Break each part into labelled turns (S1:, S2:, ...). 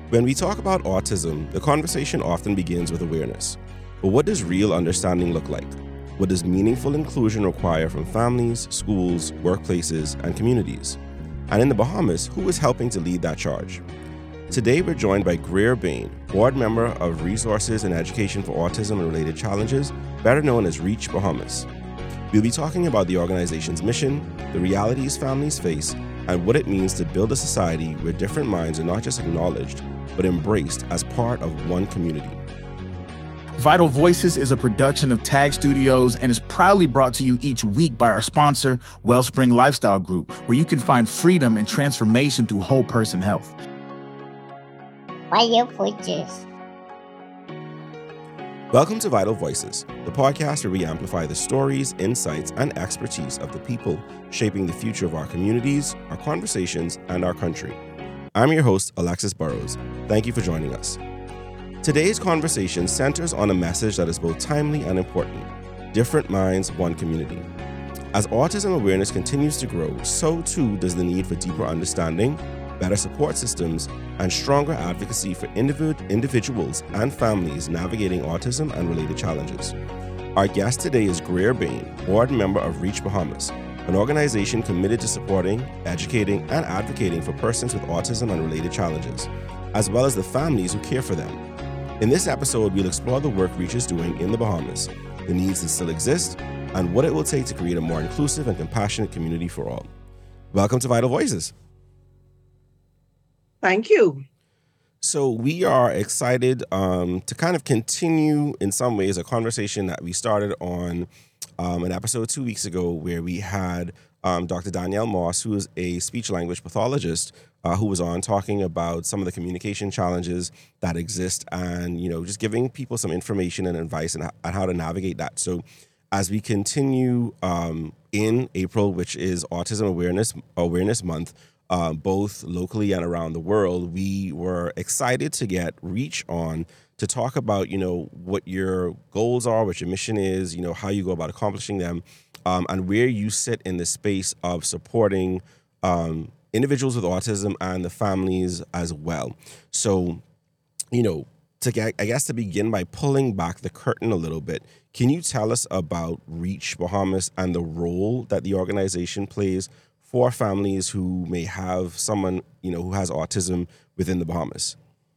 S1: When we talk about autism, the conversation often begins with awareness. But what does real understanding look like? What does meaningful inclusion require from families, schools, workplaces, and communities? And in the Bahamas, who is helping to lead that charge? Today, we're joined by Greer Bain, board member of Resources and Education for Autism and Related Challenges, better known as REACH Bahamas. We'll be talking about the organization's mission, the realities families face, and what it means to build a society where different minds are not just acknowledged, but embraced as part of one community.
S2: Vital Voices is a production of Tag Studios and is proudly brought to you each week by our sponsor, Wellspring Lifestyle Group, where you can find freedom and transformation through whole person health.
S3: Vital Voices.
S1: Welcome to Vital Voices, the podcast where we amplify the stories, insights, and expertise of the people shaping the future of our communities, our conversations, and our country. I'm your host, Alexis Burrows. Thank you for joining us. Today's conversation centers on a message that is both timely and important: different minds, one community. As autism awareness continues to grow, so too does the need for deeper understanding, better support systems, and stronger advocacy for individuals and families navigating autism and related challenges. Our guest today is Greer Bain, board member of REACH Bahamas, an organization committed to supporting, educating, and advocating for persons with autism and related challenges, as well as the families who care for them. In this episode, we'll explore the work REACH is doing in the Bahamas, the needs that still exist, and what it will take to create a more inclusive and compassionate community for all. Welcome to Vital Voices.
S4: Thank you.
S1: So we are excited to kind of continue, in some ways, a conversation that we started on an episode 2 weeks ago where we had Dr. Danielle Moss, who is a speech-language pathologist, who was on talking about some of the communication challenges that exist and, just giving people some information and advice on how to navigate that. So as we continue in April, which is Autism Awareness Month, both locally and around the world, we were excited to get REACH on to talk about, what your goals are, what your mission is, how you go about accomplishing them, and where you sit in the space of supporting individuals with autism and the families as well. So, to begin by pulling back the curtain a little bit, can you tell us about REACH Bahamas and the role that the organization plays for families who may have someone, who has autism within the Bahamas?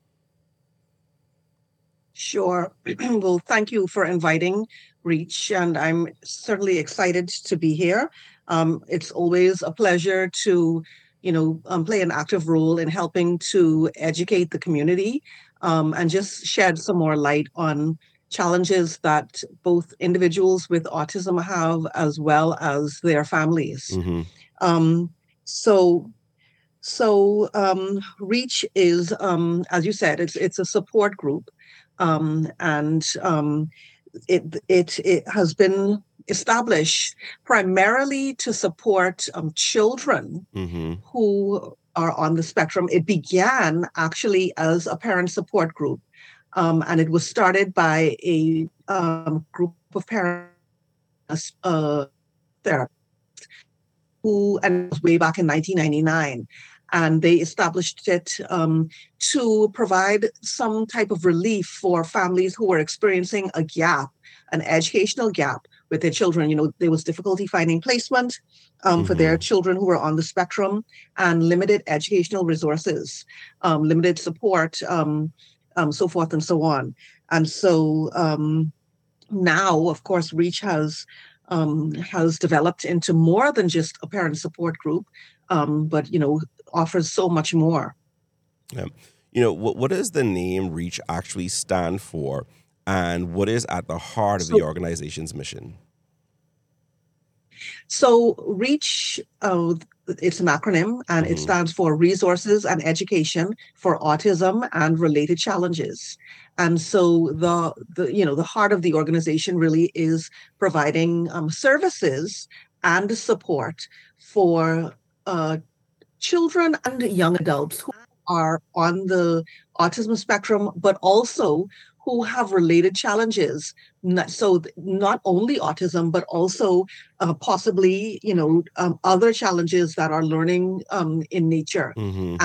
S4: Sure. Well, thank you for inviting REACH, and I'm certainly excited to be here. It's always a pleasure to, play an active role in helping to educate the community and just shed some more light on challenges that both individuals with autism have as well as their families.
S1: Mm-hmm.
S4: REACH is, as you said, it's a support group, and it has been established primarily to support children
S1: Mm-hmm.
S4: who are on the spectrum. It began actually as a parent support group, and it was started by a group of parents, therapists, and it was way back in 1999. And they established it to provide some type of relief for families who were experiencing a gap, an educational gap with their children. There was difficulty finding placement for their children who were on the spectrum, and limited educational resources, limited support, so forth and so on. And so now, of course, REACH has developed into more than just a parent support group, but offers so much more.
S1: Yeah. What does the name REACH actually stand for, and what is at the heart of the organization's mission?
S4: So REACH, it's an acronym, and it stands for Resources and Education for Autism and Related Challenges. And so the heart of the organization really is providing services and support for children and young adults who are on the autism spectrum, but also who have related challenges. So not only autism, but also possibly, other challenges that are learning in nature.
S1: Mm-hmm.
S4: And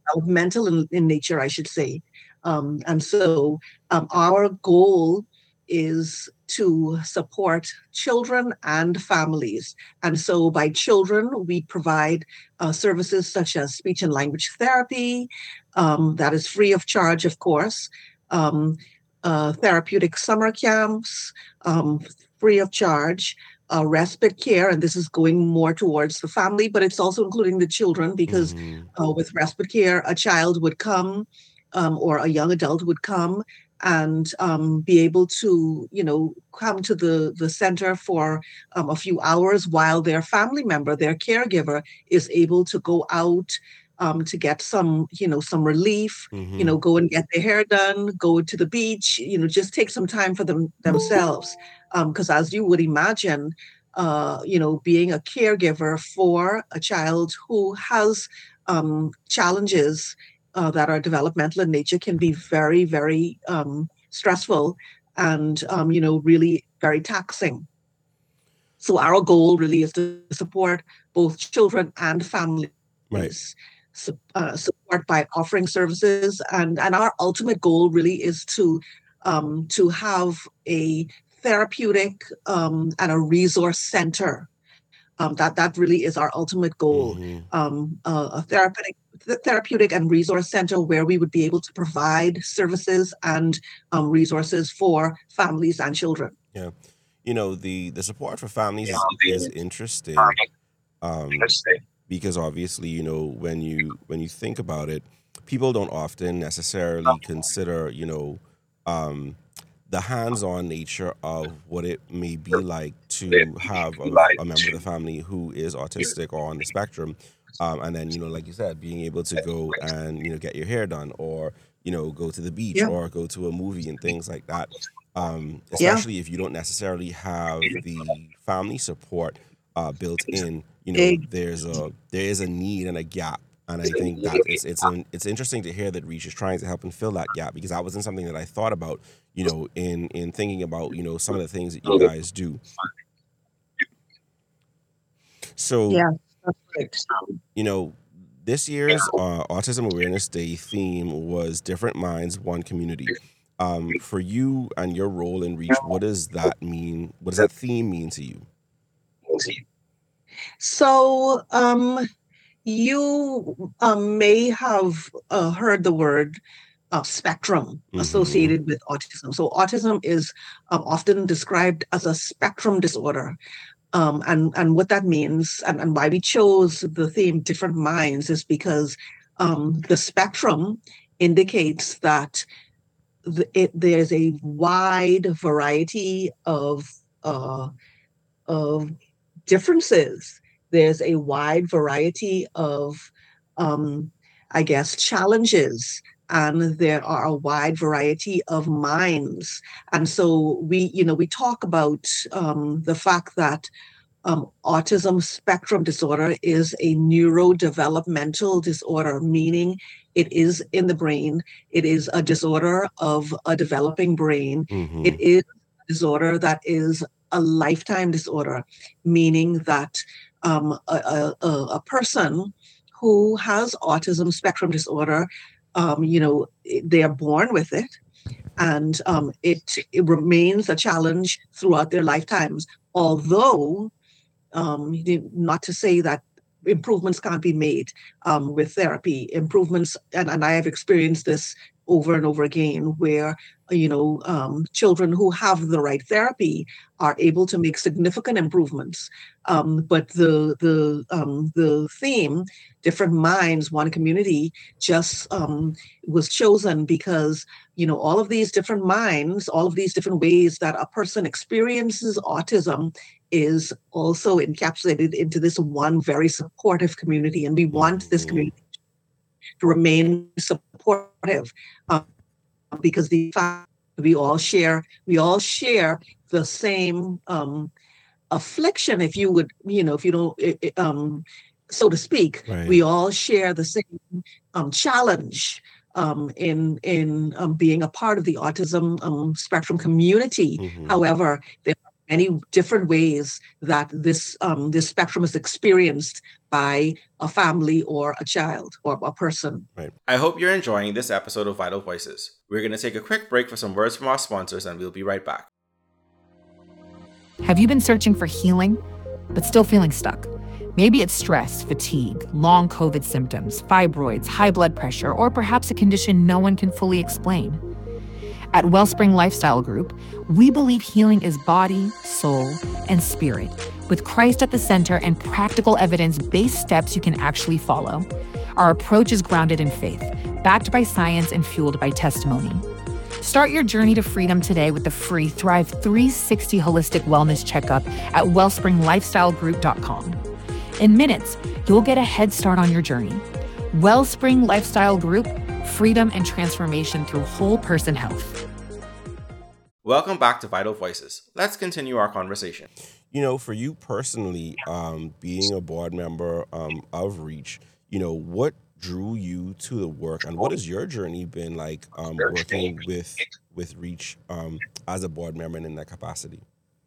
S4: developmental in nature, I should say. And so our goal is to support children and families. And so by children, we provide services such as speech and language therapy, that is free of charge, of course, therapeutic summer camps, free of charge, respite care, and this is going more towards the family, but it's also including the children because with respite care, a child would come or a young adult would come and be able to, come to the center for a few hours while their family member, their caregiver, is able to go out to get some relief, go and get their hair done, go to the beach, just take some time for themselves. Because as you would imagine, being a caregiver for a child who has challenges that are developmental in nature can be very, very stressful and, really very taxing. So our goal really is to support both children and families.
S1: Right.
S4: Support by offering services, and our ultimate goal really is to have a therapeutic and a resource center. That really is our ultimate goal. A therapeutic and resource center where we would be able to provide services and resources for families and children.
S1: Yeah. The support for families is interesting. Because obviously, when you think about it, people don't often necessarily consider, the hands-on nature of what it may be like to have a member of the family who is autistic or on the spectrum, and then like you said, being able to go and get your hair done, or go to the beach, or go to a movie and things like that. Especially if you don't necessarily have the family support built in. There is a need and a gap, and I think that it's interesting to hear that Reach is trying to help and fill that gap, because that wasn't something that I thought about, in thinking about some of the things that you guys do. So
S4: that's right.
S1: This year's Autism Awareness Day theme was Different Minds, One Community. For you and your role in Reach, what does that mean? What does that theme mean to you?
S4: So you may have heard the word spectrum associated with autism. So autism is often described as a spectrum disorder. And what that means, and why we chose the theme Different Minds, is because the spectrum indicates that there's a wide variety of differences. There's a wide variety of, challenges, and there are a wide variety of minds. And so we talk about the fact that autism spectrum disorder is a neurodevelopmental disorder, meaning it is in the brain. It is a disorder of a developing brain. It is a disorder that is a lifetime disorder, meaning that a person who has autism spectrum disorder, they are born with it, and it remains a challenge throughout their lifetimes. Although, not to say that improvements can't be made with therapy. Improvements, and I have experienced this over and over again, where children who have the right therapy are able to make significant improvements. But the theme, Different Minds, One Community, just was chosen because all of these different minds, all of these different ways that a person experiences autism is also encapsulated into this one very supportive community, and we want this community to remain supportive because we all share the same affliction, if you would, if you don't, so to speak.
S1: Right.
S4: We all share the same challenge in being a part of the autism spectrum community. However, there are many different ways that this spectrum is experienced by a family or a child or a person.
S1: Right. I hope you're enjoying this episode of Vital Voices. We're going to take a quick break for some words from our sponsors, and we'll be right back.
S3: Have you been searching for healing, but still feeling stuck? Maybe it's stress, fatigue, long COVID symptoms, fibroids, high blood pressure, or perhaps a condition no one can fully explain. At Wellspring Lifestyle Group, we believe healing is body, soul, and spirit, with Christ at the center and practical evidence-based steps you can actually follow. Our approach is grounded in faith, backed by science and fueled by testimony. Start your journey to freedom today with the free Thrive 360 Holistic Wellness Checkup at wellspringlifestylegroup.com. In minutes, you'll get a head start on your journey. Wellspring Lifestyle Group, freedom and transformation through whole person health.
S1: Welcome back to Vital Voices. Let's continue our conversation. You know, for you personally, being a board member of REACH, you know, what drew you to the work, and what has your journey been like working with REACH as a board member and in that capacity?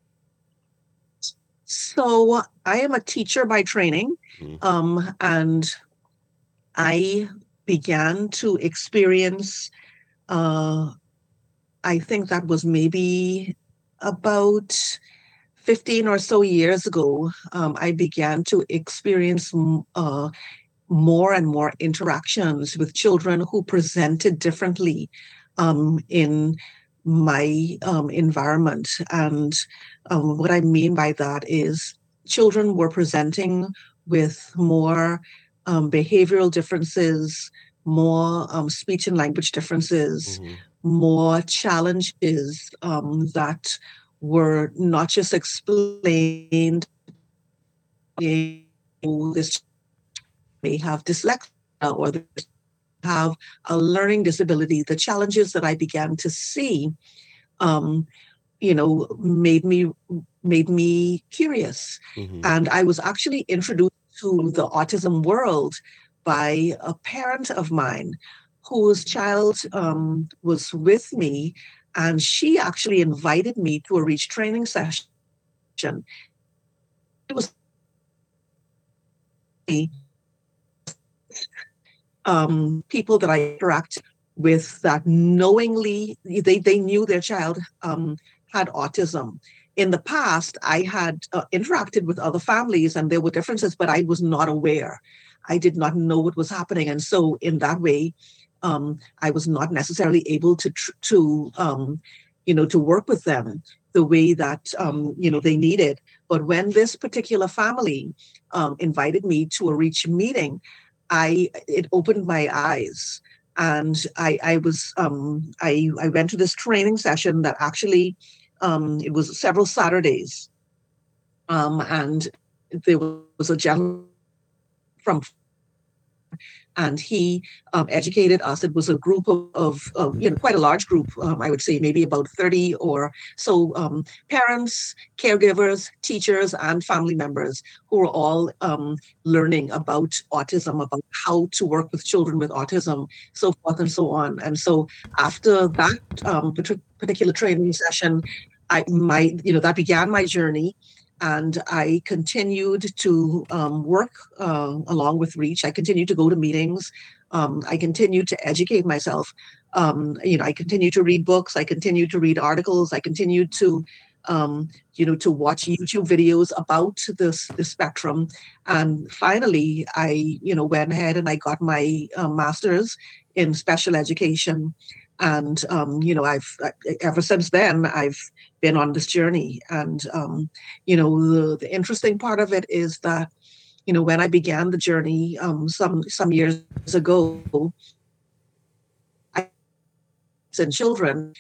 S4: So I am a teacher by training, and I began to experience, I think that was maybe about 15 or so years ago, I began to experience more and more interactions with children who presented differently in my environment. And what I mean by that is children were presenting with more behavioral differences, more speech and language differences, more challenges that were not just explained. This may have dyslexia or they have a learning disability. The challenges that I began to see, made me curious. And I was actually introduced to the autism world by a parent of mine whose child was with me, and she actually invited me to a REACH training session. It was people that I interact with that knowingly, they knew their child had autism. In the past, I had interacted with other families and there were differences, but I was not aware. I did not know what was happening. And so in that way, I was not necessarily able to work with them the way that, they needed. But when this particular family invited me to a REACH meeting, it opened my eyes. And I went to this training session that actually, it was several Saturdays. And there was a gentleman from, and he educated us. It was a group of quite a large group, I would say maybe about 30 or so parents, caregivers, teachers, and family members who were all learning about autism, about how to work with children with autism, so forth and so on. And so after that particular training session, that began my journey. And I continued to work along with REACH. I continued to go to meetings. I continued to educate myself. I continued to read books. I continued to read articles. I continued to, to watch YouTube videos about the spectrum. And finally, I, went ahead and I got my master's in special education. And, I've ever since then, I've been on this journey. And, the interesting part of it is that, when I began the journey some years ago, and children,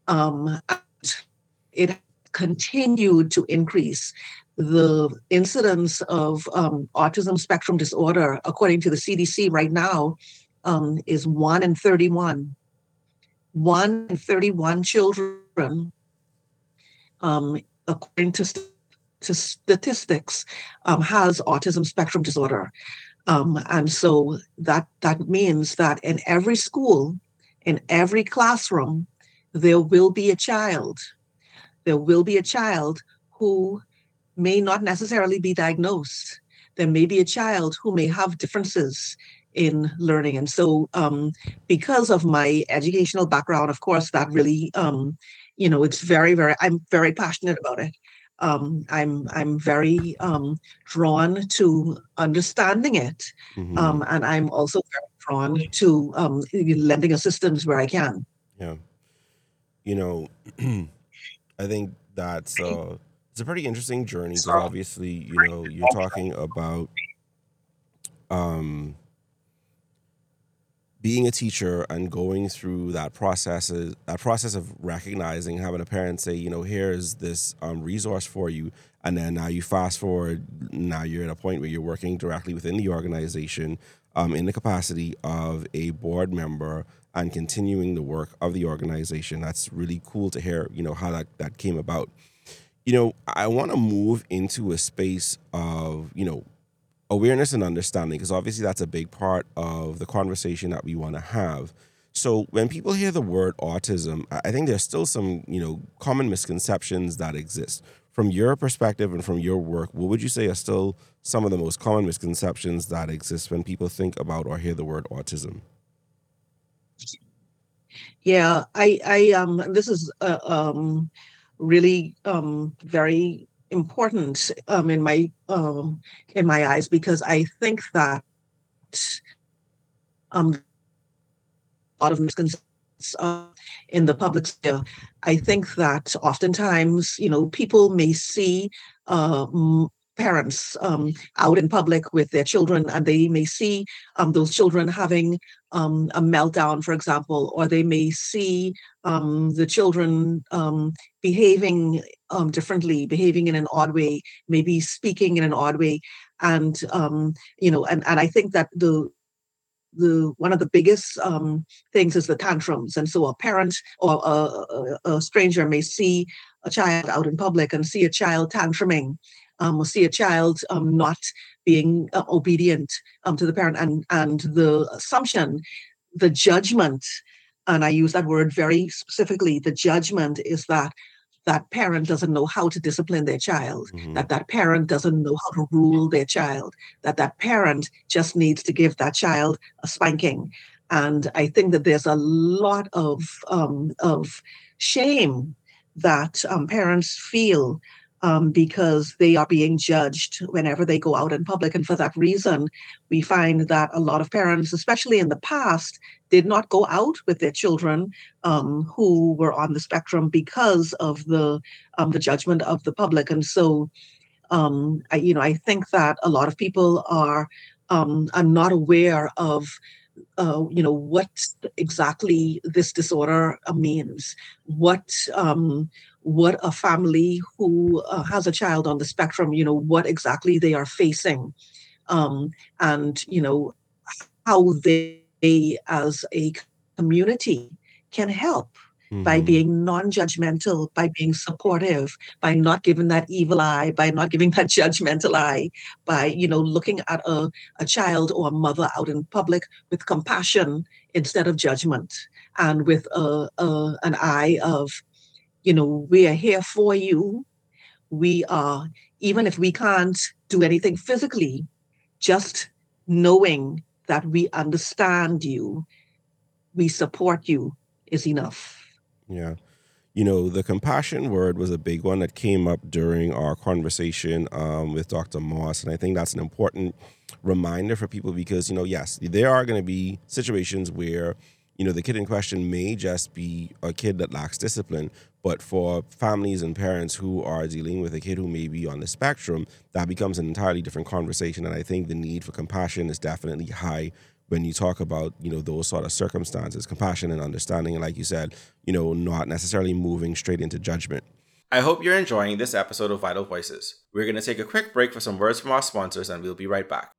S4: it continued to increase. The incidence of autism spectrum disorder, according to the CDC right now, is 1 in 31. 1 in 31 children, according to statistics, has autism spectrum disorder. And so that means that in every school, in every classroom, there will be a child. There will be a child who may not necessarily be diagnosed, there may be a child who may have differences in learning. And so because of my educational background, of course, that really, it's I'm very passionate about it. I'm very drawn to understanding it. And I'm also very drawn to lending assistance where I can.
S1: Yeah. I think that's it's a pretty interesting journey because obviously, you're talking about being a teacher and going through that process of recognizing, having a parent say, here's this resource for you. And then now you fast forward, now you're at a point where you're working directly within the organization in the capacity of a board member and continuing the work of the organization. That's really cool to hear, how that came about. I want to move into a space of, awareness and understanding, because obviously that's a big part of the conversation that we want to have. So when people hear the word autism, I think there's still some, common misconceptions that exist. From your perspective and from your work, what would you say are still some of the most common misconceptions that exist when people think about or hear the word autism?
S4: Yeah, I this is really very important in my eyes, because I think that a lot of misconceptions in the public sphere. I think that oftentimes, people may see parents out in public with their children, and they may see those children having a meltdown, for example, or they may see the children behaving differently, behaving in an odd way, maybe speaking in an odd way, and and I think that the one of the biggest things is the tantrums. And so a parent or a stranger may see a child out in public and see a child tantruming, or see a child not being obedient to the parent, and the assumption, the judgment, and I use that word very specifically, the judgment is that parent doesn't know how to discipline their child, that parent doesn't know how to rule their child, that parent just needs to give that child a spanking. And I think that there's a lot of shame that parents feel because they are being judged whenever they go out in public. And for that reason, we find that a lot of parents, especially in the past, did not go out with their children who were on the spectrum because of the judgment of the public. And so, I think that a lot of people are not aware of what exactly this disorder means, what a family who has a child on the spectrum, what exactly they are facing, and how they as a community can help by being non-judgmental, by being supportive, by not giving that evil eye, by not giving that judgmental eye, by looking at a child or a mother out in public with compassion instead of judgment, and with an eye of, we are here for you. We are, even if we can't do anything physically, just knowing that we understand you, we support you is enough.
S1: Yeah. The compassion word was a big one that came up during our conversation with Dr. Moss. And I think that's an important reminder for people because, yes, there are going to be situations where, the kid in question may just be a kid that lacks discipline. But for families and parents who are dealing with a kid who may be on the spectrum, that becomes an entirely different conversation. And I think the need for compassion is definitely high when you talk about, those sort of circumstances, compassion and understanding. And like you said, not necessarily moving straight into judgment. I hope you're enjoying this episode of Vital Voices. We're going to take a quick break for some words from our sponsors, and we'll be right back.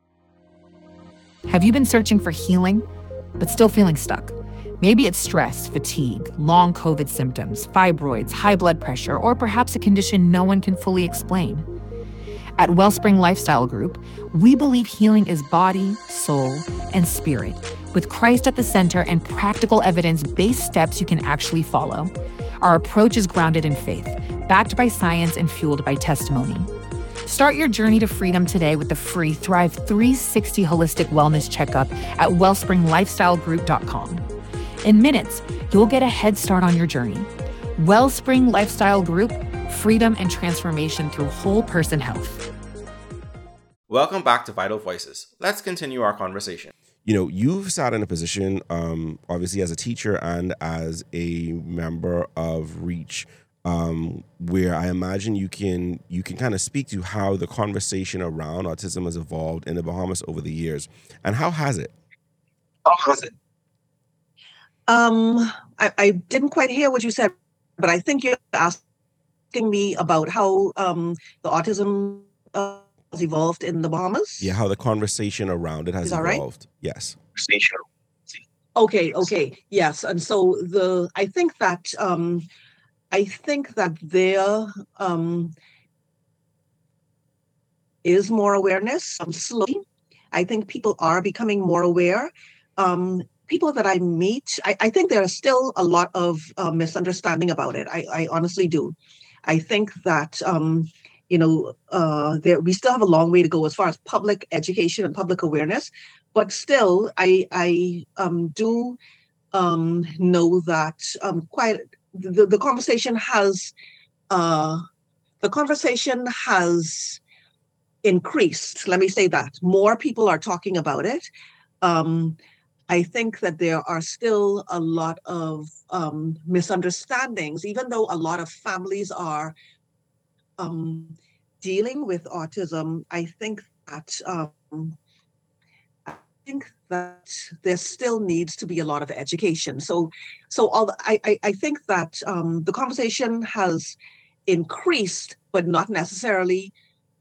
S3: Have you been searching for healing, but still feeling stuck? Maybe it's stress, fatigue, long COVID symptoms, fibroids, high blood pressure, or perhaps a condition no one can fully explain. At Wellspring Lifestyle Group, we believe healing is body, soul, and spirit, with Christ at the center and practical evidence-based steps you can actually follow. Our approach is grounded in faith, backed by science and fueled by testimony. Start your journey to freedom today with the free Thrive 360 Holistic Wellness Checkup at wellspringlifestylegroup.com. In minutes, you'll get a head start on your journey. Wellspring Lifestyle Group, freedom and transformation through whole person health.
S1: Welcome back to Vital Voices. Let's continue our conversation. You know, you've sat in a position, obviously as a teacher and as a member of REACH, where I imagine you can kind of speak to how the conversation around autism has evolved in the Bahamas over the years. And how has it?
S4: I didn't quite hear what you said, but I think you're asking me about how the autism has evolved in the Bahamas.
S1: Yeah, how the conversation around it has evolved. Right? Yes.
S4: Okay. Yes. And so I think that there is more awareness. Slowly, I think people are becoming more aware. People that I meet, I think there is still a lot of misunderstanding about it. I honestly do. I think that we still have a long way to go as far as public education and public awareness, but still, I do know that quite the conversation has increased. Let me say that more people are talking about it. I think that there are still a lot of misunderstandings, even though a lot of families are dealing with autism. I think that there still needs to be a lot of education. I think that the conversation has increased, but not necessarily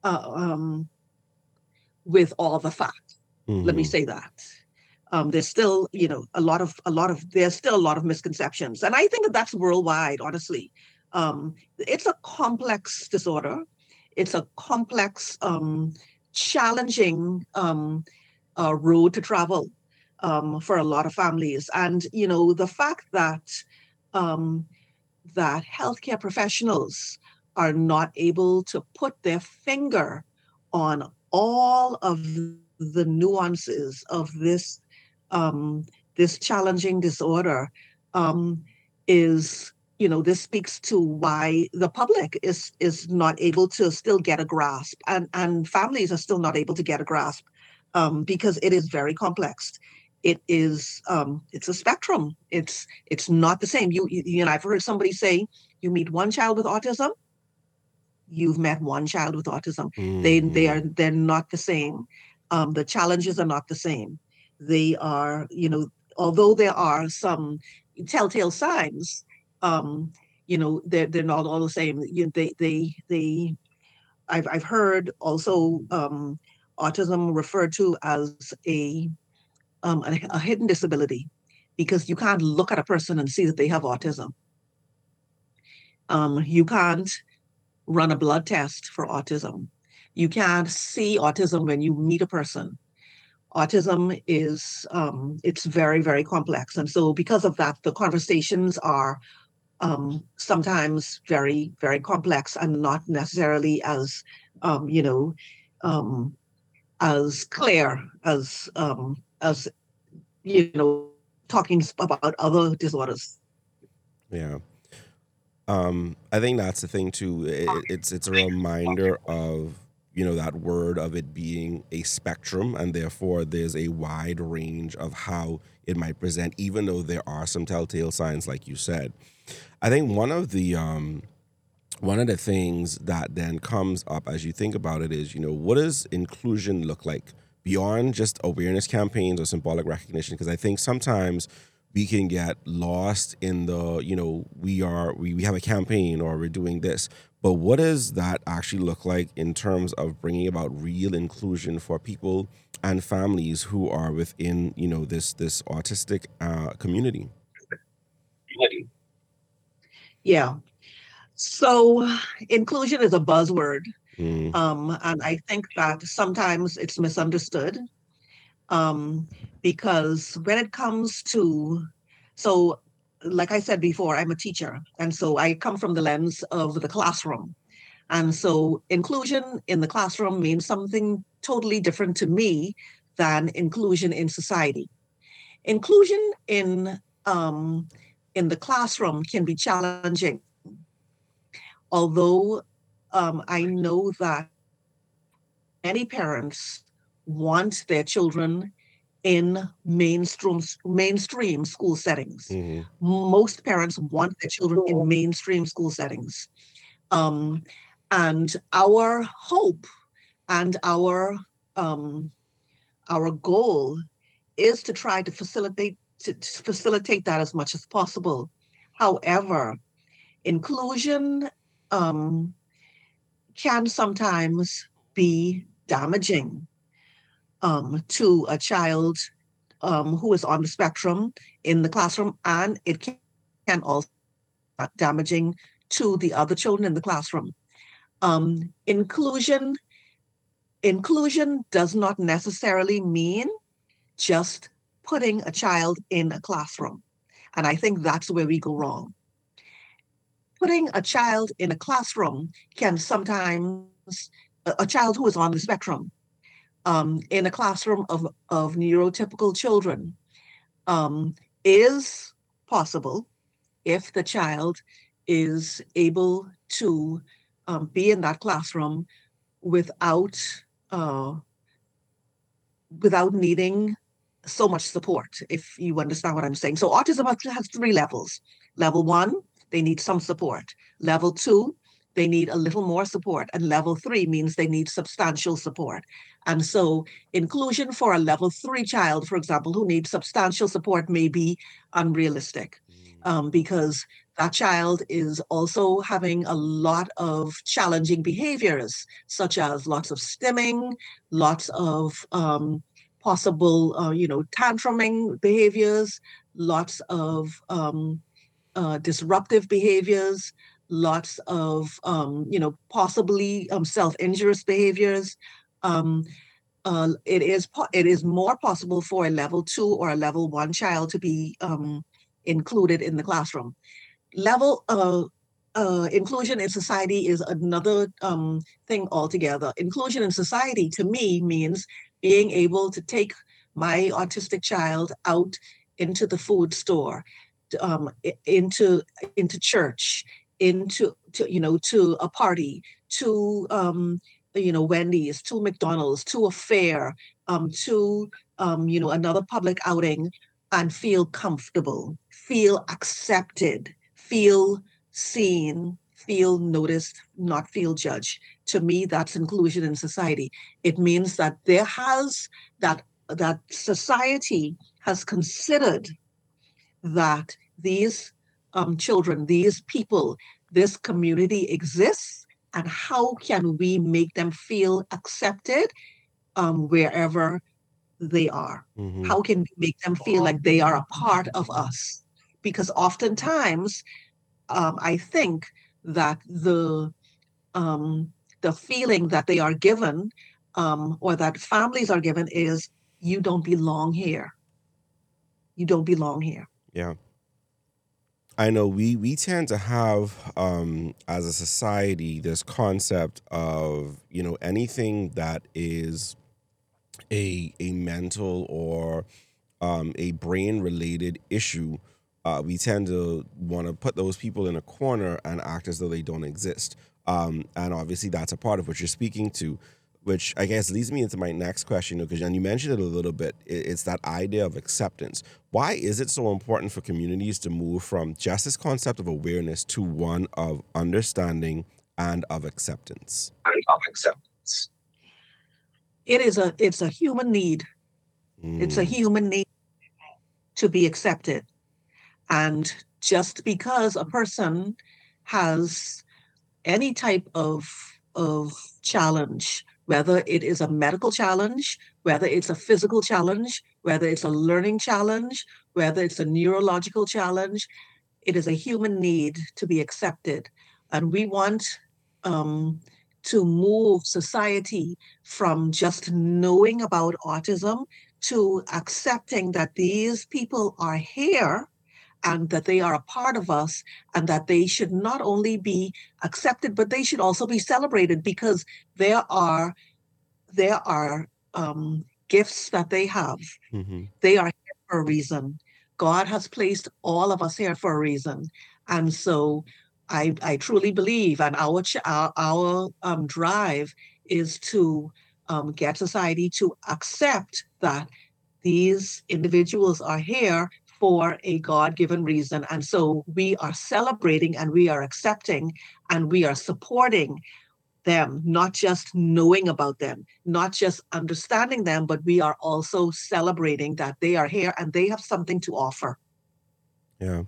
S4: with all the facts. Mm-hmm. Let me say that. There's still, there's still a lot of misconceptions, and I think that that's worldwide. Honestly, it's a complex disorder. It's a complex, challenging road to travel for a lot of families, and the fact that healthcare professionals are not able to put their finger on all of the nuances of this challenging disorder is, this speaks to why the public is not able to still get a grasp, and families are still not able to get a grasp because it is very complex. It is it's a spectrum. It's not the same. I've heard somebody say, you meet one child with autism, you've met one child with autism. Mm-hmm. They're not the same. The challenges are not the same. They are, although there are some telltale signs, they're not all the same. I've heard also autism referred to as a hidden disability, because you can't look at a person and see that they have autism. You can't run a blood test for autism. You can't see autism when you meet a person. Autism is, it's very, very complex. And so because of that, the conversations are sometimes very, very complex and not necessarily as, as clear as talking about other disorders.
S1: Yeah. I think that's the thing too. It's a reminder of, that word of it being a spectrum, and therefore there's a wide range of how it might present, even though there are some telltale signs, like you said. I think one of the things that then comes up as you think about it is, what does inclusion look like beyond just awareness campaigns or symbolic recognition? Because I think sometimes we can get lost in the, we have a campaign or we're doing this. But what does that actually look like in terms of bringing about real inclusion for people and families who are within, this autistic community?
S4: Yeah. So inclusion is a buzzword. And I think that sometimes it's misunderstood because when it comes to, like I said before, I'm a teacher. And so I come from the lens of the classroom. And so inclusion in the classroom means something totally different to me than inclusion in society. Inclusion in the classroom can be challenging, although I know that many parents want their children in mainstream school settings.
S1: Mm-hmm.
S4: Most parents want their children in mainstream school settings. And our hope and um, our goal is to try to facilitate that as much as possible. However, inclusion can sometimes be damaging to a child who is on the spectrum in the classroom, and it can also be damaging to the other children in the classroom. Inclusion does not necessarily mean just putting a child in a classroom. And I think that's where we go wrong. Putting a child in a classroom can sometimes, a child who is on the spectrum, in a classroom of neurotypical children, is possible if the child is able to be in that classroom without needing so much support, if you understand what I'm saying. So autism has 3 levels. Level 1, they need some support. Level 2, they need a little more support. And level 3 means they need substantial support. And so inclusion for a level 3 child, for example, who needs substantial support may be unrealistic, because that child is also having a lot of challenging behaviors, such as lots of stimming, lots of possible, tantruming behaviors, lots of disruptive behaviors, lots of, possibly self-injurious behaviors. It is more possible for a level 2 or a level 1 child to be included in the classroom. Inclusion in society is another thing altogether. Inclusion in society, to me, means being able to take my autistic child out into the food store, into church, to a party, to Wendy's, to McDonald's, to a fair, to another public outing, and feel comfortable, feel accepted, feel seen, feel noticed, not feel judged. To me, that's inclusion in society. It means that that society has considered that these children, these people, this community exists, and how can we make them feel accepted wherever they are?
S1: Mm-hmm.
S4: How can we make them feel like they are a part of us? Because oftentimes, I think that the feeling that they are given, or that families are given, is you don't belong here. You don't belong here.
S1: Yeah. I know we tend to have, as a society, this concept of, anything that is a mental or a brain related issue. We tend to want to put those people in a corner and act as though they don't exist. And obviously that's a part of what you're speaking to, which I guess leads me into my next question, because and you mentioned it a little bit. It's that idea of acceptance. Why is it so important for communities to move from just this concept of awareness to one of understanding and of acceptance?
S4: It's a human need. It's a human need to be accepted. And just because a person has any type of challenge, whether it is a medical challenge, whether it's a physical challenge, whether it's a learning challenge, whether it's a neurological challenge, it is a human need to be accepted. And we want to move society from just knowing about autism to accepting that these people are here and that they are a part of us, and that they should not only be accepted, but they should also be celebrated, because there are gifts that they have.
S1: Mm-hmm.
S4: They are here for a reason. God has placed all of us here for a reason. And so I truly believe, and our drive is to get society to accept that these individuals are here for a God-given reason. And so we are celebrating, and we are accepting, and we are supporting them, not just knowing about them, not just understanding them, but we are also celebrating that they are here and they have something to offer.
S1: Yeah.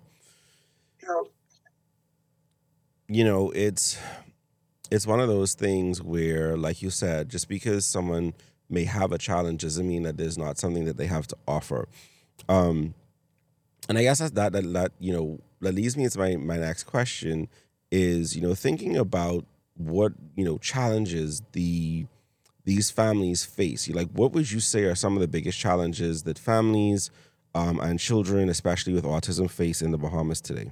S1: It's one of those things where, like you said, just because someone may have a challenge doesn't mean that there's not something that they have to offer. And I guess that leads me into my next question is, thinking about what, challenges these families face. What would you say are some of the biggest challenges that families and children, especially with autism, face in the Bahamas today?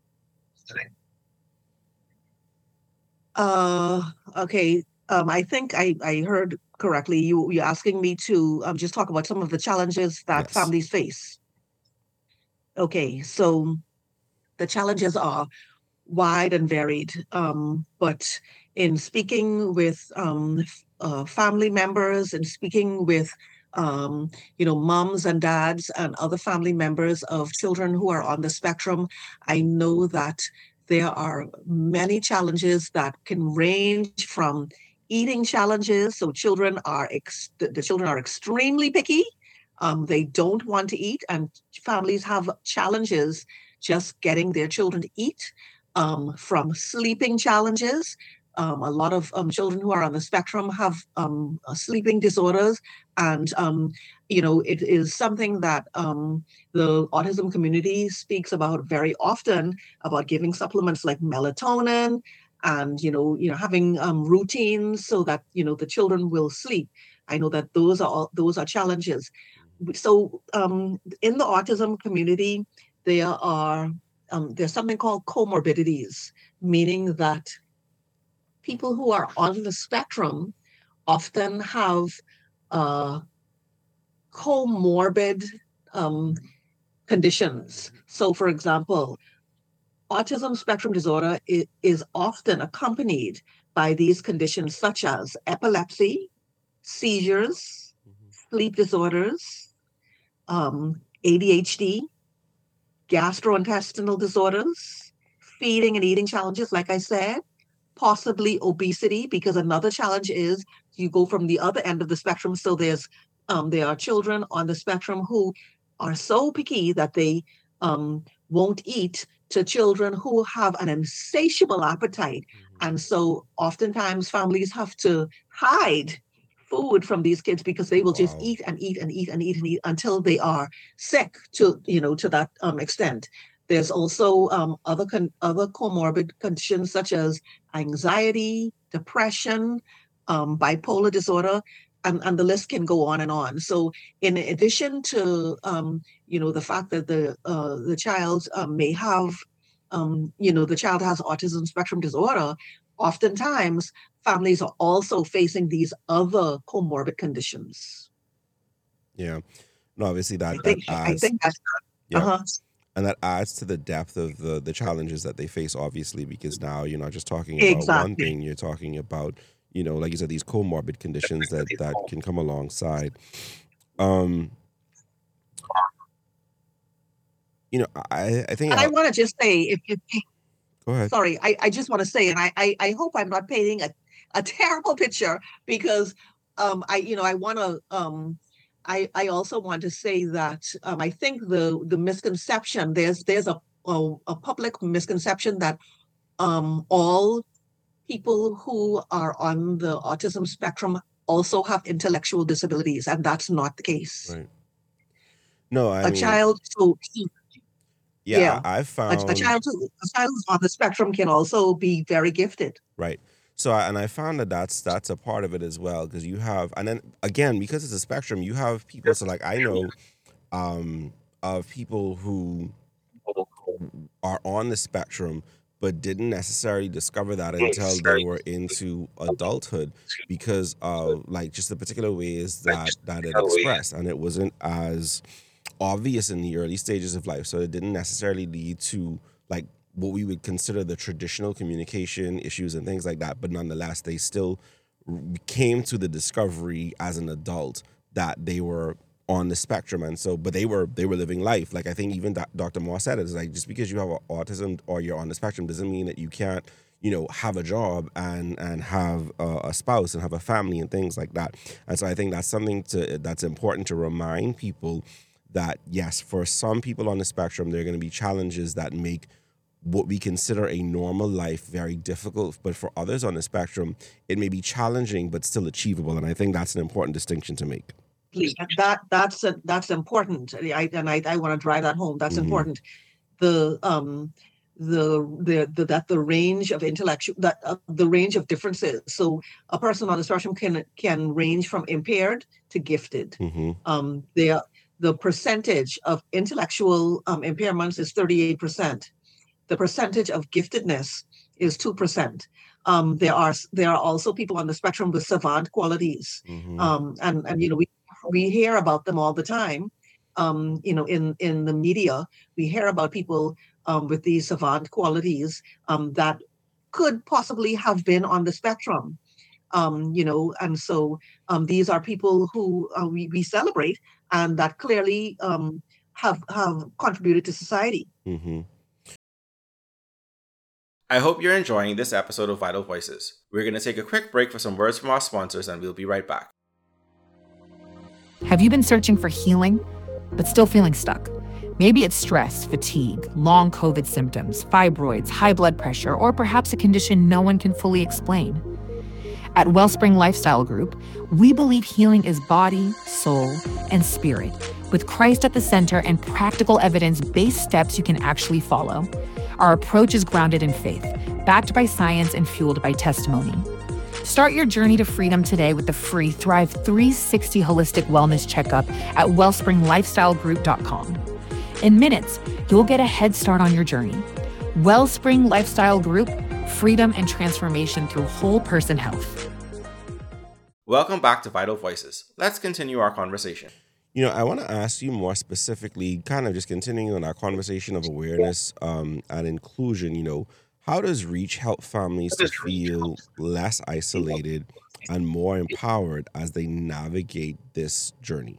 S4: Okay. I think I heard correctly. You're asking me to just talk about some of the challenges that
S1: Yes.
S4: families face. Okay, so the challenges are wide and varied. But in speaking with family members, and speaking with moms and dads and other family members of children who are on the spectrum, I know that there are many challenges that can range from eating challenges. So the children are extremely picky. They don't want to eat, and families have challenges just getting their children to eat, from sleeping challenges. A lot of children who are on the spectrum have sleeping disorders, and it is something that the autism community speaks about very often, about giving supplements like melatonin, and having routines so that the children will sleep. I know that those are challenges. So in the autism community, there's something called comorbidities, meaning that people who are on the spectrum often have comorbid conditions. So, for example, autism spectrum disorder is often accompanied by these conditions such as epilepsy, seizures, sleep disorders, ADHD, gastrointestinal disorders, feeding and eating challenges, like I said, possibly obesity, because another challenge is you go from the other end of the spectrum. So there are children on the spectrum who are so picky that they won't eat, to children who have an insatiable appetite. And so oftentimes families have to hide food from these kids, because they will just
S1: Wow.
S4: eat and eat and eat and eat and eat until they are sick to that extent. There's also other comorbid conditions such as anxiety, depression, bipolar disorder, and the list can go on and on. So, in addition to the fact that the child may have the child has autism spectrum disorder, oftentimes families are also facing these other comorbid conditions.
S1: Yeah. No, obviously
S4: I
S1: that
S4: think
S1: adds,
S4: that's
S1: yeah,
S4: uh-huh.
S1: and that adds to the depth of the challenges that they face, obviously, because now you're not just talking about one
S4: Exactly.
S1: thing, you're talking about, like you said, these comorbid conditions that can come alongside. Um, I think
S4: And I want to just say, if
S1: go ahead.
S4: sorry, I just want to say, and I hope I'm not painting a terrible picture, because I want to I also want to say that I think the misconception, there's a public misconception that all people who are on the autism spectrum also have intellectual disabilities, and that's not the case.
S1: Right. No, I
S4: A
S1: mean,
S4: child, so
S1: yeah,
S4: yeah,
S1: I
S4: a
S1: found
S4: child who's on the spectrum can also be very gifted.
S1: right. So, and I found that that's a part of it as well, because you have, and then again, because it's a spectrum, you have people. So, like, I know of people who are on the spectrum but didn't necessarily discover that until they were into adulthood because of like just the particular ways that it expressed, and it wasn't as obvious in the early stages of life, so it didn't necessarily lead to like what we would consider the traditional communication issues and things like that, but nonetheless they still came to the discovery as an adult that they were on the spectrum. And so but they were living life. Like I think even Dr. Moore said it, is like just because you have autism or you're on the spectrum doesn't mean that you can't, you know, have a job and have a spouse and have a family and things like that. And so I think that's something that's important to remind people that yes, for some people on the spectrum there are going to be challenges that make what we consider a normal life very difficult, but for others on the spectrum it may be challenging but still achievable. And I think that's an important distinction to make.
S4: That's important. I want to drive that home. That's important. The range of intellectual the range of differences. So a person on the spectrum can range from impaired to gifted. The percentage of intellectual impairments is 38%. The percentage of giftedness is 2%. There are also people on the spectrum with savant qualities, and you know we hear about them all the time. You know, in the media, we hear about people with these savant qualities that could possibly have been on the spectrum. You know, and so these are people who we celebrate and that clearly have contributed to society.
S1: I hope you're enjoying this episode of Vital Voices. We're going to take a quick break for some words from our sponsors and we'll be right back.
S3: Have you been searching for healing, but still feeling stuck? Maybe it's stress, fatigue, long COVID symptoms, fibroids, high blood pressure, or perhaps a condition no one can fully explain. At Wellspring Lifestyle Group, we believe healing is body, soul, and spirit, with Christ at the center and practical evidence-based steps you can actually follow. Our approach is grounded in faith, backed by science and fueled by testimony. Start your journey to freedom today with the free Thrive 360 Holistic Wellness Checkup at wellspringlifestylegroup.com. In minutes, you'll get a head start on your journey. Wellspring Lifestyle Group, freedom and transformation through whole person health.
S1: Welcome back to Vital Voices. Let's continue our conversation. You know, I want to ask you more specifically, kind of just continuing on our conversation of awareness and inclusion, you know, how does REACH help families to feel less isolated and more empowered as they navigate this journey?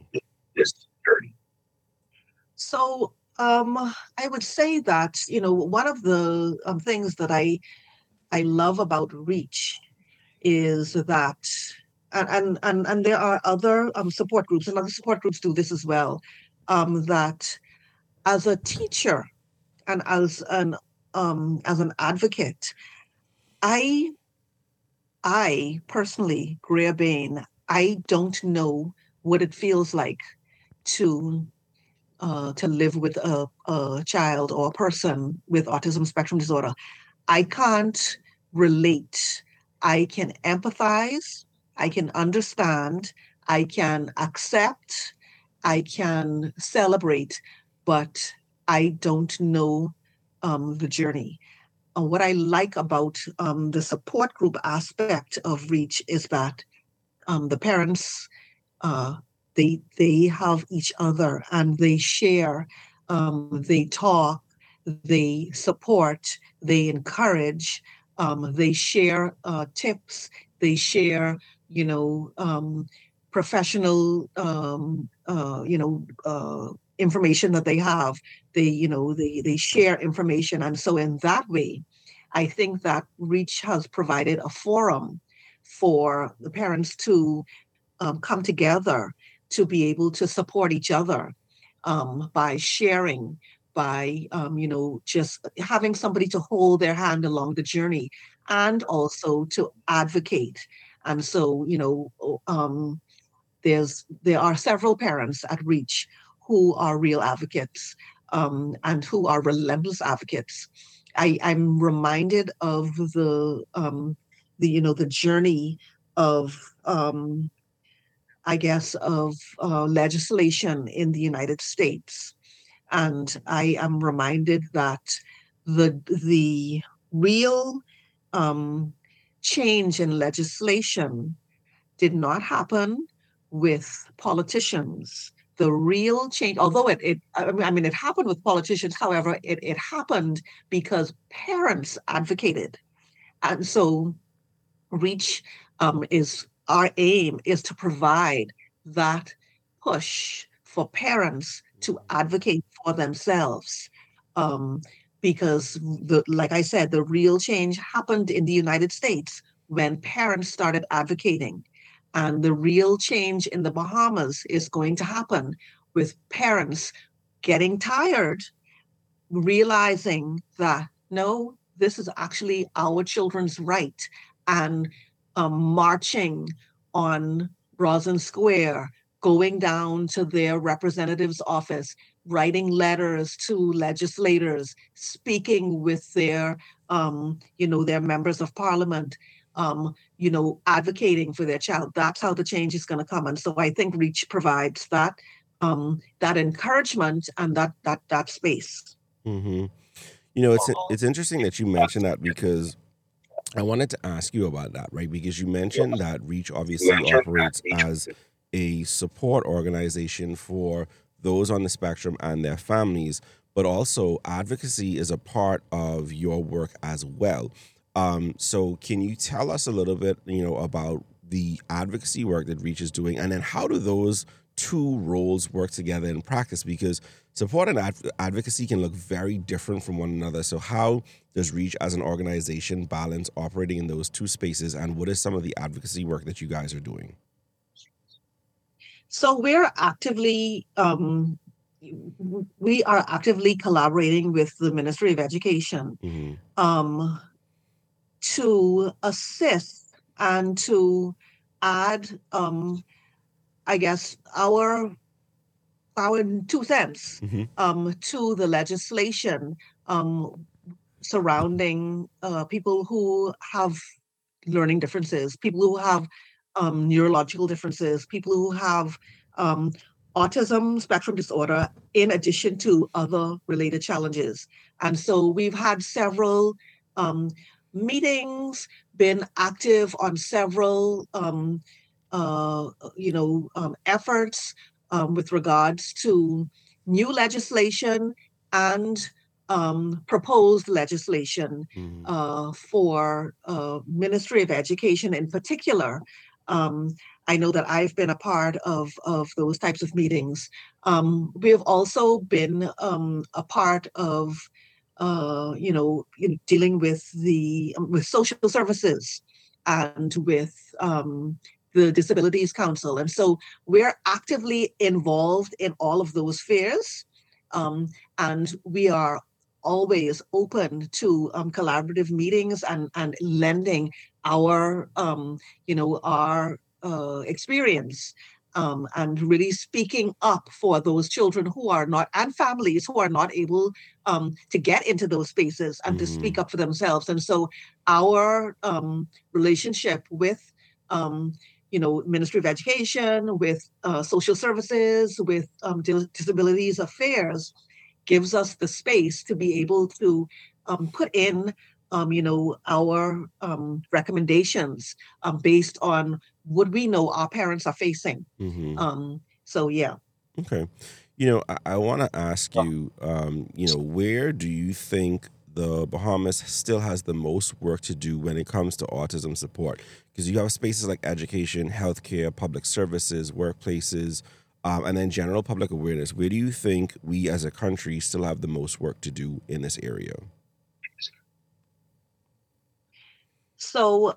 S4: So I would say that, you know, one of the things that I love about REACH is that, and there are other support groups, and other support groups do this as well, that as a teacher and as an advocate, I personally, Greer Bain, I don't know what it feels like to live with a child or a person with autism spectrum disorder. I can't relate. I can empathize. I can understand. I can accept. I can celebrate, but I don't know the journey. What I like about the support group aspect of REACH is that the parents, they have each other and they share, they talk, they support, they encourage, they share tips, they share, you know, professional, you know, information that they have. They, you know, they share information. And so in that way, I think that REACH has provided a forum for the parents to come together to be able to support each other by sharing, by, you know, just having somebody to hold their hand along the journey and also to advocate. And so, you know, there are several parents at REACH who are real advocates and who are relentless advocates. I'm reminded of the you know, the journey of I guess of legislation in the United States, and I am reminded that the real change in legislation did not happen with politicians. The real change, although it happened with politicians, however, it happened because parents advocated. And so REACH is our aim is to provide that push for parents to advocate for themselves. Um, because like I said, the real change happened in the United States when parents started advocating. And the real change in the Bahamas is going to happen with parents getting tired, realizing that no, this is actually our children's right, and marching on Roslyn Square, going down to their representative's office, writing letters to legislators, speaking with their members of parliament, advocating for their child. That's how the change is going to come. And so I think REACH provides that encouragement and that space.
S1: Mm-hmm. It's interesting that you mentioned that because I wanted to ask you about that, right? Because you mentioned that REACH obviously operates as a support organization for those on the spectrum and their families, but also advocacy is a part of your work as well. So can you tell us a little bit, about the advocacy work that REACH is doing, and then how do those two roles work together in practice? Because support and advocacy can look very different from one another. So how does REACH as an organization balance operating in those two spaces, and what is some of the advocacy work that you guys are doing?
S4: So we are actively collaborating with the Ministry of Education
S1: Mm-hmm.
S4: To assist and to add, I guess, our 2 cents
S1: Mm-hmm.
S4: to the legislation surrounding people who have learning differences, people who have neurological differences, people who have um, autism spectrum disorder, in addition to other related challenges. And so we've had several um, meetings, been active on several efforts with regards to new legislation and proposed legislation
S1: Mm-hmm.
S4: for Ministry of Education in particular. I know that I've been a part of those types of meetings. We have also been a part of dealing with with social services and with the Disabilities Council. And so we're actively involved in all of those spheres. And we are always open to collaborative meetings and lending our experience, and really speaking up for those children who are not, and families who are not able to get into those spaces and to
S1: Mm-hmm.
S4: speak up for themselves. And so our relationship with Ministry of Education, with social services, with disabilities affairs, gives us the space to be able to put in our recommendations based on what we know our parents are facing.
S1: Mm-hmm.
S4: So yeah.
S1: Okay. I want to ask you, where do you think the Bahamas still has the most work to do when it comes to autism support? Because you have spaces like education, healthcare, public services, workplaces, and then general public awareness. Where do you think we as a country still have the most work to do in this area?
S4: So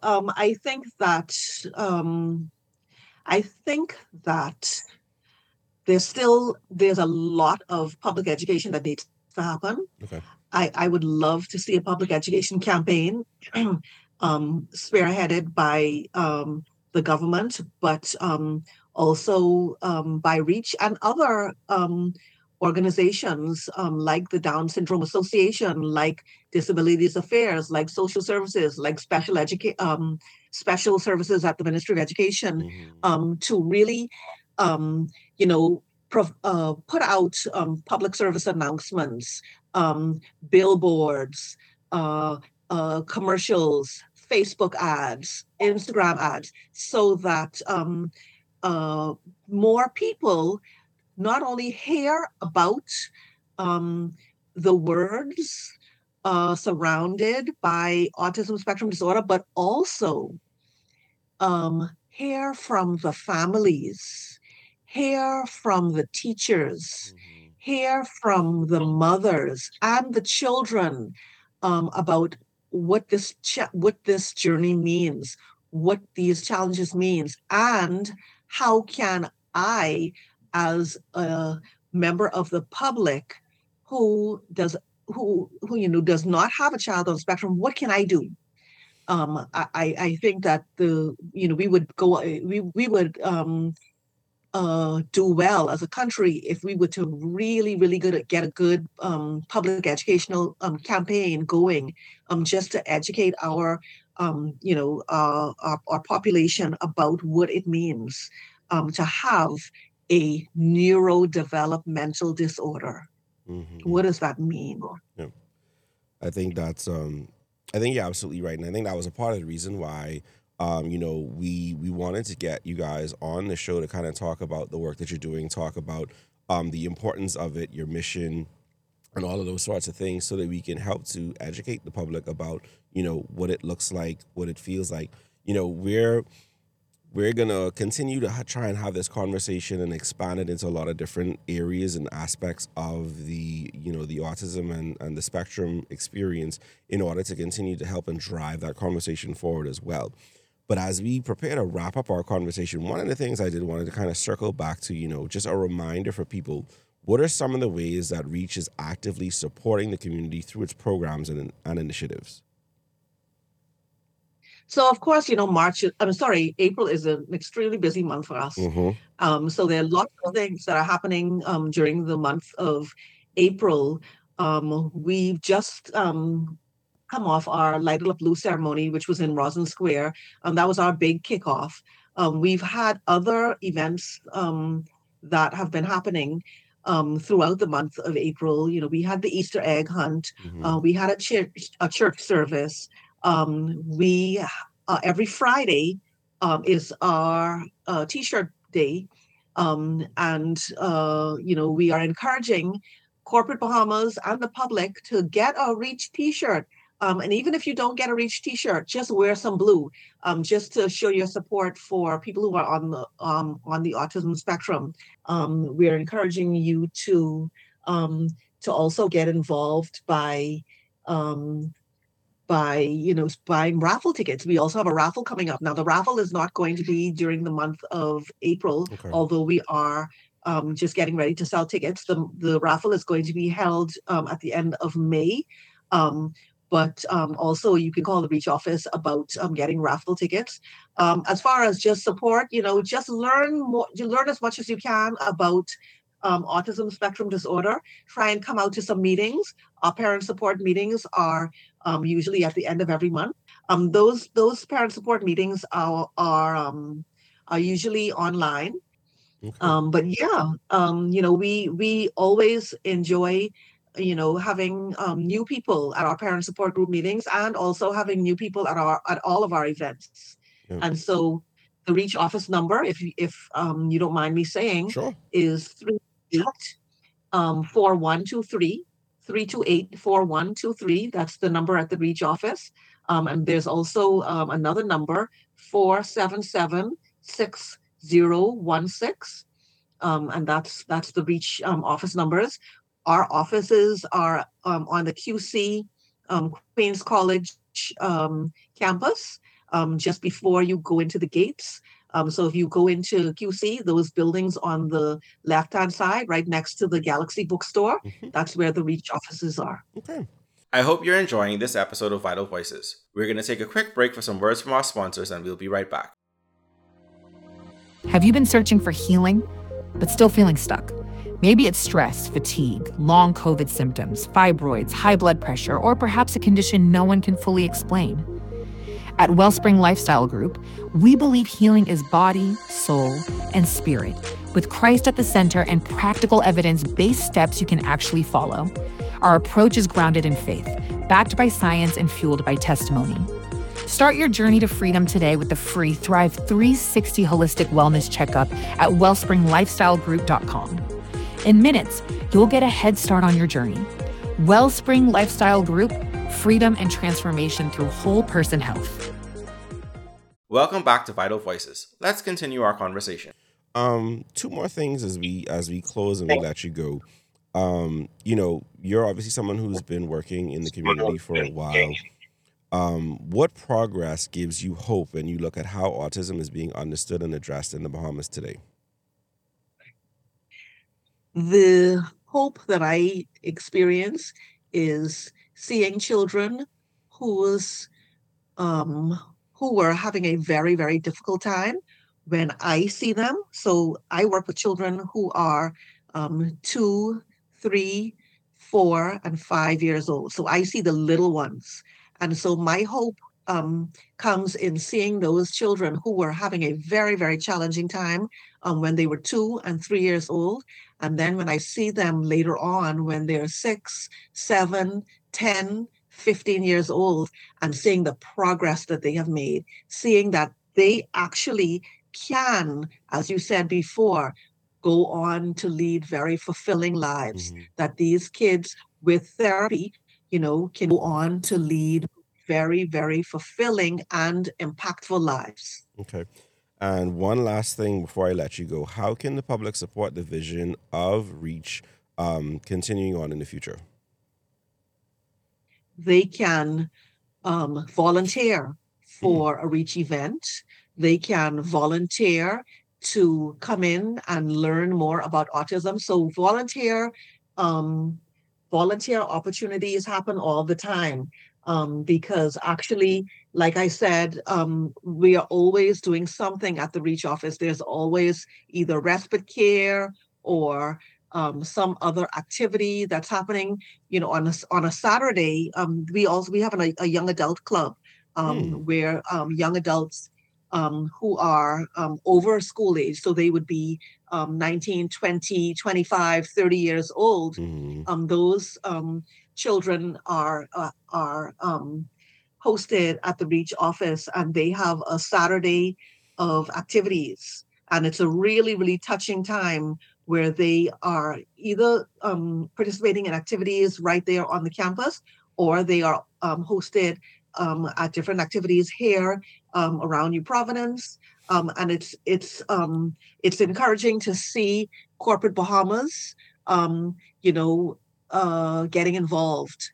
S4: I think that there's a lot of public education that needs to happen.
S1: Okay.
S4: I would love to see a public education campaign spearheaded by the government, but also by REACH and other organizations like the Down Syndrome Association, like Disabilities Affairs, like social services, like special services at the Ministry of Education,
S1: Mm-hmm.
S4: to really, um, you know, put out public service announcements, billboards, commercials, Facebook ads, Instagram ads, so that more people not only hear about the words surrounded by autism spectrum disorder, but also hear from the families, hear from the teachers, hear from the mothers and the children about what this journey means, what these challenges means, and how can I, as a member of the public who does not have a child on the spectrum, what can I do? I think that we would do well as a country if we were to really get a good public educational campaign going, just to educate our population about what it means to have a neurodevelopmental disorder. Mm-hmm. What does that mean?
S1: Yeah, I think that's I think you're absolutely right, and I think that was a part of the reason why we wanted to get you guys on the show to kind of talk about the work that you're doing, talk about the importance of it, your mission, and all of those sorts of things, so that we can help to educate the public about what it looks like, what it feels like. We're going to continue to try and have this conversation and expand it into a lot of different areas and aspects of the autism and the spectrum experience in order to continue to help and drive that conversation forward as well. But as we prepare to wrap up our conversation, one of the things I did wanted to kind of circle back to, just a reminder for people, what are some of the ways that REACH is actively supporting the community through its programs and initiatives?
S4: So, of course, April is an extremely busy month for us. Mm-hmm. So there are lots of things that are happening during the month of April. We've just come off our Light It Up Blue ceremony, which was in Roslyn Square. That was our big kickoff. We've had other events that have been happening throughout the month of April. We had the Easter egg hunt. Mm-hmm. We had a church service. We every Friday is our T-shirt day, and we are encouraging corporate Bahamas and the public to get a REACH T-shirt. And even if you don't get a REACH T-shirt, just wear some blue, just to show your support for people who are on the autism spectrum. We're encouraging you to also get involved by buying raffle tickets. We also have a raffle coming up. Now, the raffle is not going to be during the month of April, okay, although we are just getting ready to sell tickets. The raffle is going to be held at the end of May. But also you can call the REACH office about getting raffle tickets. As far as just support, just learn more. You learn as much as you can about autism spectrum disorder. Try and come out to some meetings. Our parent support meetings are usually at the end of every month. Those parent support meetings are usually online. Okay. But yeah, we always enjoy having new people at our parent support group meetings, and also having new people at all of our events. Yeah. And so the REACH office number, if you don't mind me saying, sure, is 328-4123, 328-4123. That's the number at the REACH office. And there's also another number, 477-6016. And that's the REACH office numbers. Our offices are on the QC Queens College campus, just before you go into the gates. So if you go into QC, those buildings on the left-hand side, right next to the Galaxy bookstore, mm-hmm, that's where the REACH offices are.
S1: Okay. I hope you're enjoying this episode of Vital Voices. We're going to take a quick break for some words from our sponsors, and we'll be right back.
S3: Have you been searching for healing, but still feeling stuck? Maybe it's stress, fatigue, long COVID symptoms, fibroids, high blood pressure, or perhaps a condition no one can fully explain. At Wellspring Lifestyle Group, we believe healing is body, soul, and spirit, with Christ at the center and practical evidence-based steps you can actually follow. Our approach is grounded in faith, backed by science and fueled by testimony. Start your journey to freedom today with the free Thrive 360 Holistic Wellness Checkup at wellspringlifestylegroup.com. In minutes, you'll get a head start on your journey. Wellspring Lifestyle Group, freedom and transformation through whole person health.
S1: Welcome back to Vital Voices. Let's continue our conversation. Two more things as we close and we let you go. You're obviously someone who's been working in the community for a while. What progress gives you hope when you look at how autism is being understood and addressed in the Bahamas today?
S4: The hope that I experience is seeing children who were having a very, very difficult time when I see them. So I work with children who are 2, 3, 4, and 5 years old. So I see the little ones. And so my hope comes in seeing those children who were having a very, very challenging time when they were 2 and 3 years old. And then when I see them later on when they're 6, 7, 10, 15 years old, and seeing the progress that they have made, seeing that they actually can, as you said before, go on to lead very fulfilling lives, that these kids with therapy, can go on to lead very, very fulfilling and impactful lives.
S1: Okay. And one last thing before I let you go, how can the public support the vision of REACH continuing on in the future?
S4: They can volunteer for a REACH event. They can volunteer to come in and learn more about autism. So volunteer opportunities happen all the time because actually, like I said, we are always doing something at the REACH office. There's always either respite care or some other activity that's happening. On a Saturday, we have a young adult club where young adults who are over school age, so they would be 19, 20, 25, 30 years old. Those children are hosted at the REACH office, and they have a Saturday of activities. And it's a really, really touching time where they are either participating in activities right there on the campus, or they are hosted at different activities here around New Providence. And it's encouraging to see corporate Bahamas, getting involved.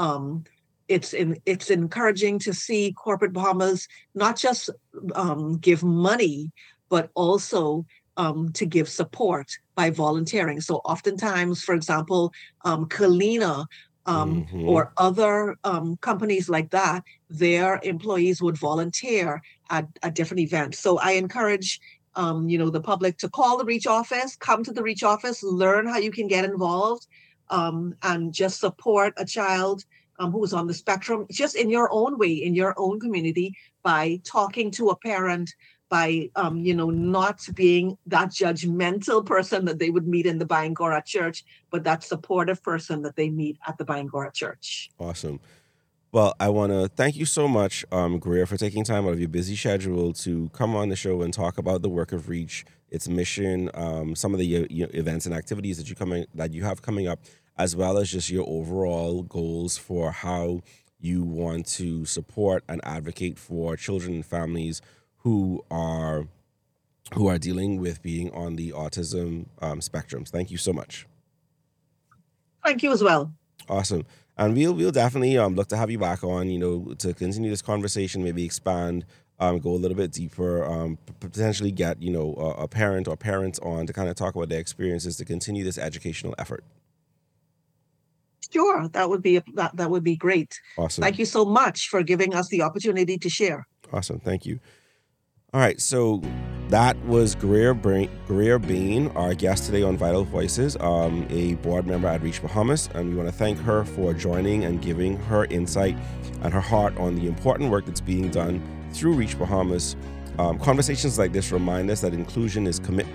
S4: It's encouraging to see corporate Bahamas not just give money, but also to give support by volunteering. So oftentimes, for example, Kalina or other companies like that, their employees would volunteer at different events. So I encourage the public to call the REACH office, come to the REACH office, learn how you can get involved, and just support a child who is on the spectrum, just in your own way, in your own community, by talking to a parent, by not being that judgmental person that they would meet in the Bangora church, but that supportive person that they meet at the Bangora church.
S1: Awesome. Well, I want to thank you so much, Greer, for taking time out of your busy schedule to come on the show and talk about the work of REACH, its mission, some of the events and activities that you have coming up, as well as just your overall goals for how you want to support and advocate for children and families who are dealing with being on the autism spectrum. Thank you so much.
S4: Thank you as well.
S1: Awesome. And we'll definitely look to have you back on, to continue this conversation, maybe expand, go a little bit deeper, potentially get, a parent or parents on to kind of talk about their experiences to continue this educational effort.
S4: Sure, that would be great.
S1: Awesome.
S4: Thank you so much for giving us the opportunity to share.
S1: Awesome. Thank you. All right, so that was Greer Bain, our guest today on Vital Voices, a board member at REACH Bahamas, and we want to thank her for joining and giving her insight and her heart on the important work that's being done through REACH Bahamas. Conversations like this remind us that inclusion is commitment,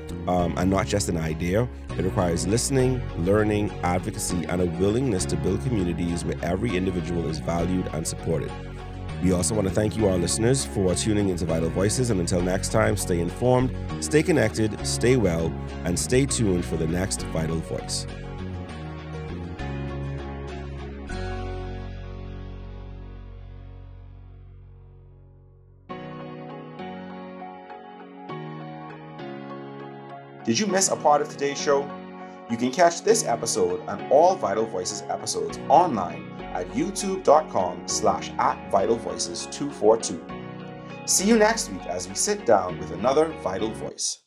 S1: and not just an idea. It requires listening, learning, advocacy, and a willingness to build communities where every individual is valued and supported. We also want to thank you, our listeners, for tuning into Vital Voices. And until next time, stay informed, stay connected, stay well, and stay tuned for the next Vital Voice. Did you miss a part of today's show? You can catch this episode and all Vital Voices episodes online at youtube.com/@VitalVoices242. See you next week as we sit down with another Vital Voice.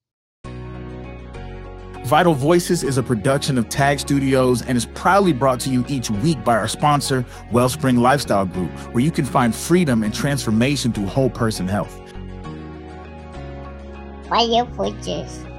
S2: Vital Voices is a production of Tag Studios and is proudly brought to you each week by our sponsor, Wellspring Lifestyle Group, where you can find freedom and transformation through whole person health.
S5: Vital Voices.